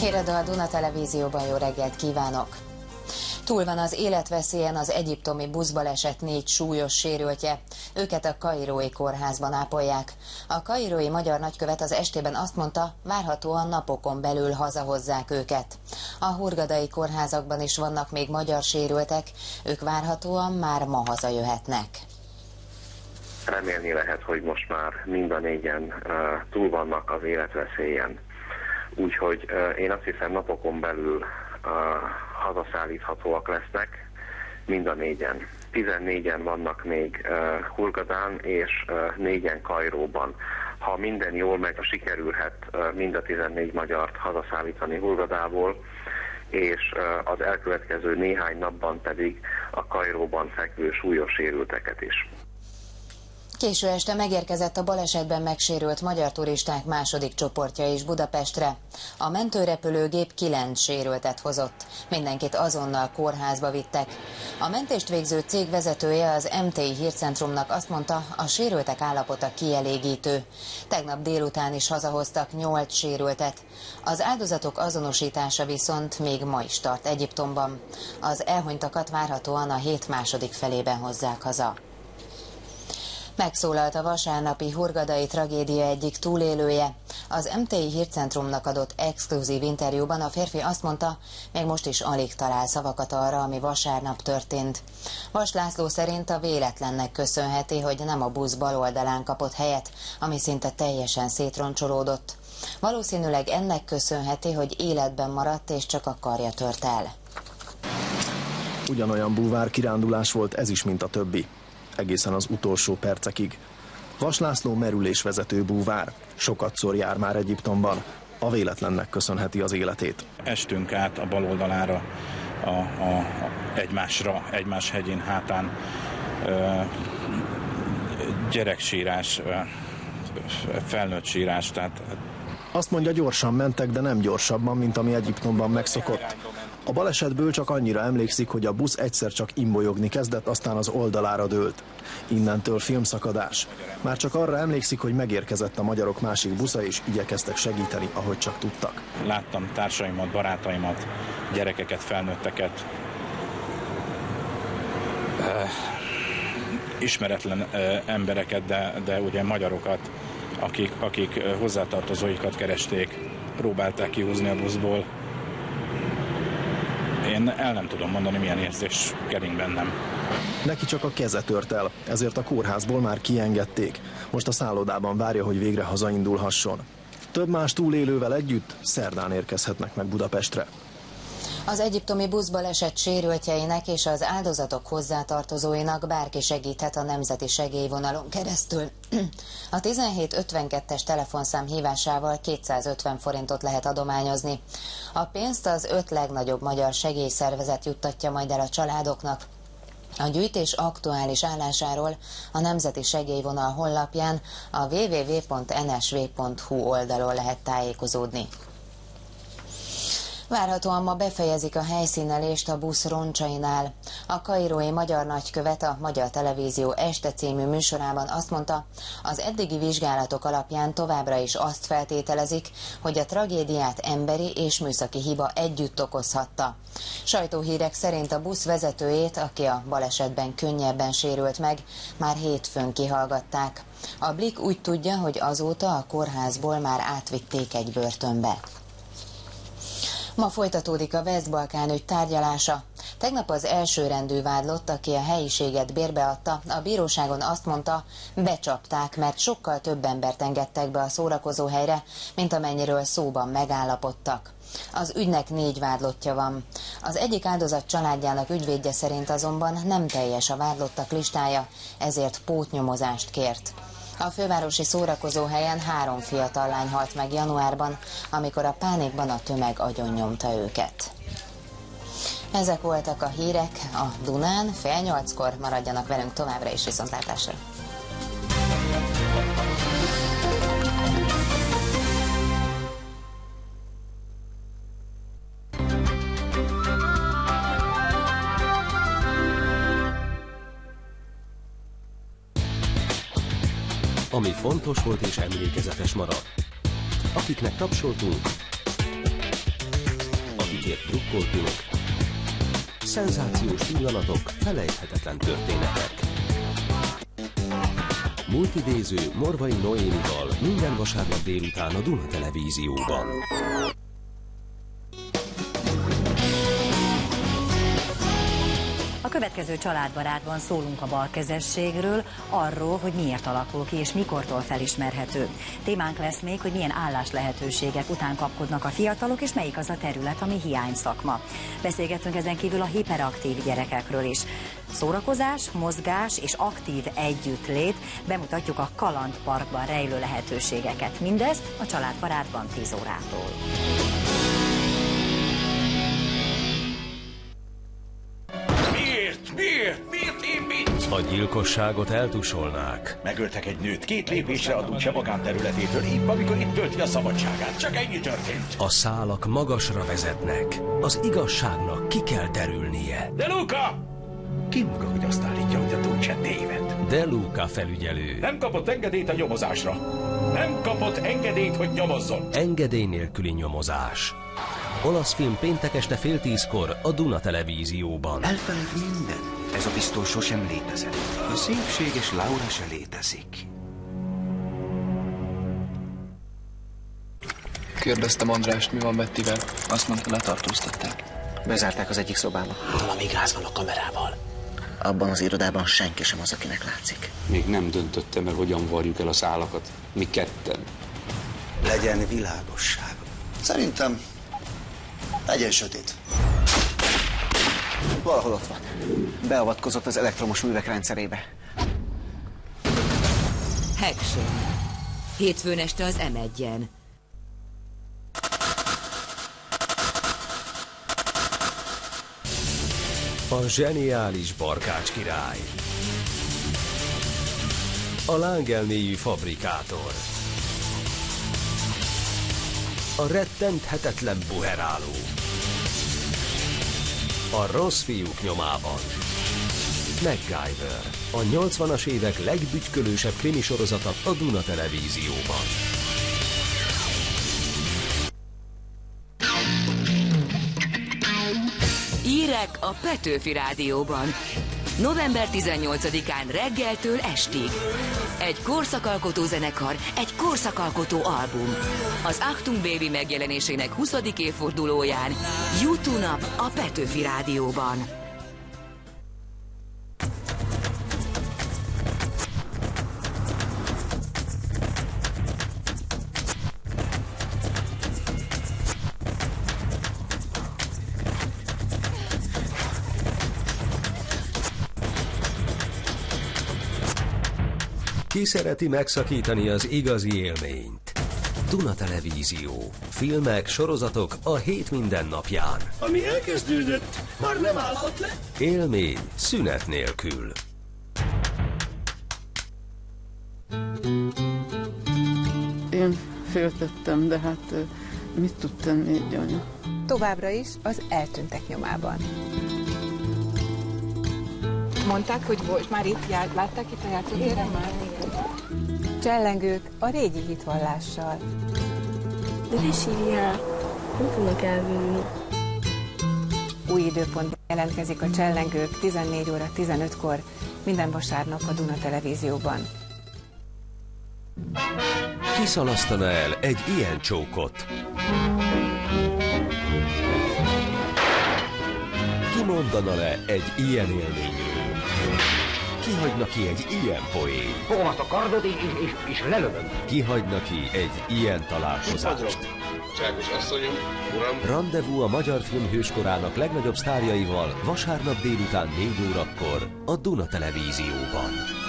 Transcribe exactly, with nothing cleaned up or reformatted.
Híradó a Duna Televízióban, jó reggelt kívánok! Túl van az életveszélyen az egyiptomi buszbaleset négy súlyos sérültje. Őket a kairói kórházban ápolják. A kairói magyar nagykövet az estében azt mondta, várhatóan napokon belül hazahozzák őket. A hurgadai kórházakban is vannak még magyar sérültek, ők várhatóan már ma hazajöhetnek. Remélni lehet, hogy most már mind a négyen uh, túl vannak az életveszélyen. Úgyhogy uh, én azt hiszem, napokon belül uh, hazaszállíthatóak lesznek mind a négyen. tizennégyen vannak még uh, Hurgadán és uh, négyen Kairóban. Ha minden jól megy, sikerülhet uh, mind a tizennégy magyart hazaszállítani Hurgadából, és uh, az elkövetkező néhány napban pedig a Kairóban fekvő súlyos sérülteket is. Késő este megérkezett a balesetben megsérült magyar turisták második csoportja is Budapestre. A mentőrepülőgép kilenc sérültet hozott. Mindenkit azonnal kórházba vittek. A mentést végző cég vezetője az em té i hírcentrumnak azt mondta, a sérültek állapota kielégítő. Tegnap délután is hazahoztak nyolc sérültet. Az áldozatok azonosítása viszont még ma is tart Egyiptomban. Az elhunytakat várhatóan a hét második felében hozzák haza. Megszólalt a vasárnapi hurgadai tragédia egyik túlélője. Az em té i hírcentrumnak adott exkluzív interjúban a férfi azt mondta, még most is alig talál szavakat arra, ami vasárnap történt. Vas László szerint a véletlennek köszönheti, hogy nem a busz bal oldalán kapott helyet, ami szinte teljesen szétroncsolódott. Valószínűleg ennek köszönheti, hogy életben maradt és csak a karja tört el. Ugyanolyan búvár kirándulás volt ez is, mint a többi. Egészen az utolsó percekig. Vas László merülésvezető búvár. Sokatszor jár már Egyiptomban. A véletlennek köszönheti az életét. Estünk át a bal oldalára, a, a, a egymásra, egymás hegyén hátán. Ö, gyereksírás, ö, felnőtt sírás. Tehát... Azt mondja, gyorsan mentek, de nem gyorsabban, mint ami Egyiptomban megszokott. A balesetből csak annyira emlékszik, hogy a busz egyszer csak imbolyogni kezdett, aztán az oldalára dőlt. Innentől filmszakadás. Már csak arra emlékszik, hogy megérkezett a magyarok másik busza, és igyekeztek segíteni, ahogy csak tudtak. Láttam társaimat, barátaimat, gyerekeket, felnőtteket, uh, ismeretlen uh, embereket, de, de ugye magyarokat, akik, akik uh, hozzátartozóikat keresték, próbálták kihúzni a buszból. Én el nem tudom mondani, milyen érzés kering bennem. Neki csak a keze tört el, ezért a kórházból már kiengedték. Most a szállodában várja, hogy végre hazaindulhasson. Több más túlélővel együtt szerdán érkezhetnek meg Budapestre. Az egyiptomi buszbaleset sérültjeinek és az áldozatok hozzátartozóinak bárki segíthet a nemzeti segélyvonalon keresztül. A tizenhét ötvenkettes telefonszám hívásával kétszázötven forintot lehet adományozni. A pénzt az öt legnagyobb magyar segélyszervezet juttatja majd el a családoknak. A gyűjtés aktuális állásáról a Nemzeti Segélyvonal honlapján a double-u double-u double-u pont en es vé pont hu oldalon lehet tájékozódni. Várhatóan ma befejezik a helyszínelést a busz roncsainál. A kairói magyar nagykövet a Magyar Televízió Este című műsorában azt mondta, az eddigi vizsgálatok alapján továbbra is azt feltételezik, hogy a tragédiát emberi és műszaki hiba együtt okozhatta. Sajtóhírek szerint a busz vezetőjét, aki a balesetben könnyebben sérült meg, már hétfőn kihallgatták. A Blik úgy tudja, hogy azóta a kórházból már átvitték egy börtönbe. Ma folytatódik a West-Balkán ügy tárgyalása. Tegnap az elsőrendű vádlott, aki a helyiséget bérbeadta, a bíróságon azt mondta, becsapták, mert sokkal több embert engedtek be a szórakozóhelyre, mint amennyiről szóban megállapodtak. Az ügynek négy vádlottja van. Az egyik áldozat családjának ügyvédje szerint azonban nem teljes a vádlottak listája, ezért pótnyomozást kért. A fővárosi szórakozóhelyen három fiatal lány halt meg januárban, amikor a pánikban a tömeg agyonnyomta őket. Ezek voltak a hírek a Dunán, fél nyolckor, maradjanak velünk továbbra is, viszontlátásra! Ami fontos volt és emlékezetes marad. Akiknek tapsoltunk, kikért drukkoltunk, szenzációs pillanatok, felejthetetlen történetek. Multidéző Morvai Noémival minden vasárnap délután a Duna Televízióban. A következő Családbarátban szólunk a balkezességről, arról, hogy miért alakul ki és mikortól felismerhető. Témánk lesz még, hogy milyen álláslehetőségek után kapkodnak a fiatalok, és melyik az a terület, ami hiányszakma. Beszélgettünk ezen kívül a hiperaktív gyerekekről is. Szórakozás, mozgás és aktív együttlét, bemutatjuk a Kalandparkban rejlő lehetőségeket. Mindezt a Családbarátban tíz órától. Miért? Miért én mit? A gyilkosságot eltusolnák. Megöltek egy nőt, két lépésre a Dutse magánterületétől, épp amikor itt tölti a szabadságát. Csak ennyi történt. A szálak magasra vezetnek. Az igazságnak ki kell derülnie. De Luca! Ki maga, hogy azt állítja, hogy a Dutse téved? De Luca felügyelő. Nem kapott engedélyt a nyomozásra. Nem kapott engedélyt, hogy nyomozzon. Engedély nélküli nyomozás. Olasz film péntek este fél tízkor a Duna Televízióban. Elfelejt minden. Ez a pisztoly sosem létezett. A szépséges Laura se létezik. Kérdeztem Andrást, mi van Bettivel. Azt mondta, letartóztatták. Bezárták az egyik szobába. Valami gáz van a kamerával. Abban az irodában senki sem az, akinek látszik. Még nem döntöttem el, hogyan varjuk el a szálakat. Mi ketten. Legyen világosság. Szerintem legyen sötét. Valahol ott van. Beavatkozott az elektromos művek rendszerébe. Hackson. Hétfőn este az em egyen. A zseniális Barkács király. A lángelméjű fabrikátor. A rettenthetetlen buheráló. A rossz fiúk nyomában. MacGyver. A nyolcvanas évek legbügykölősebb krimisorozata a Duna Televízióban. Írek a Petőfi Rádióban. november tizennyolcadikán reggeltől estig. Egy korszakalkotó zenekar, egy korszakalkotó album. Az Achtung Baby megjelenésének huszadik évfordulóján YouTube nap a Petőfi Rádióban. Ki szereti megszakítani az igazi élményt? Duna Televízió. Filmek, sorozatok a hét minden napján. Ami elkezdődött, már nem állhat le. Élmény szünet nélkül. Én féltettem, de hát mit tud tenni egy anya? Továbbra is az eltűntek nyomában. Mondták, hogy volt már itt, járt, látták itt a játszótéren már? Csellengők a régi hitvallással. De ne sírjál, nem fognak elvűnni. Új időpontban jelentkezik a Csellengők tizennégy óra tizenötkor minden vasárnap a Duna Televízióban. Ki szalasztana el egy ilyen csókot? Ki mondana le egy ilyen élményről? Ki hagyna ki egy ilyen poén? Fogom azt a kardot, és, és, és lelövöm. Ki hagyna ki egy ilyen találkozást? Cságos asszonyom, uram. Randevú a magyar film hőskorának legnagyobb sztárjaival vasárnap délután négy órakor a Duna Televízióban.